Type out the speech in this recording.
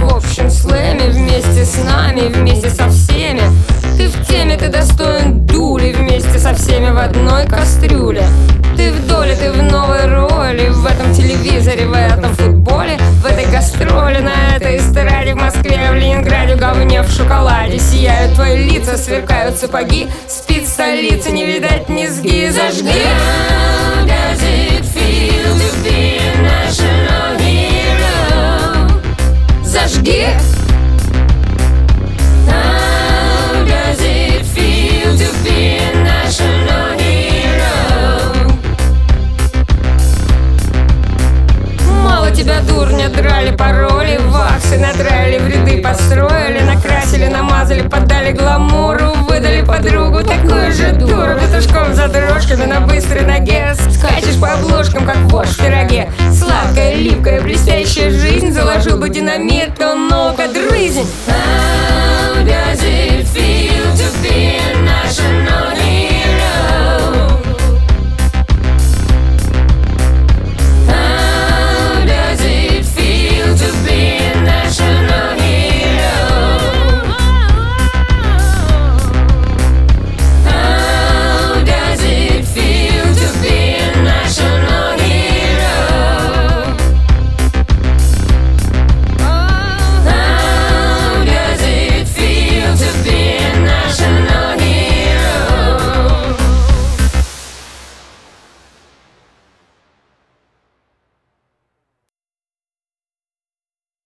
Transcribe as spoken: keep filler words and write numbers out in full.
в общем слэме вместе с нами, вместе со всеми. Ты в теме, ты достоин дули вместе со всеми в одной кастрюле. Ты в доле, ты в новой роли, в этом телевизоре, в этом футболе, в этой гастроли, на этой эстраде, в Москве, в Ленинграде, в говне, в шоколаде. Сияют твои лица, сверкают сапоги, спит столица, не видать низги. Зажги! How does it feel to be a national hero? Зажги! How does it feel to be a national hero? Мало тебя, дурня, драли пароли, ваксы надрали, в ряды построили, накрасили, намазали, поддали гламуру, выдали подругу, такую же дуру, петушком за дрожками на быстрой ноге. Скачешь по обложкам, как вошь в пироге. Сладкая, липкая, блестящая жизнь, заложил бы динамит, то ну-ка дрызнь.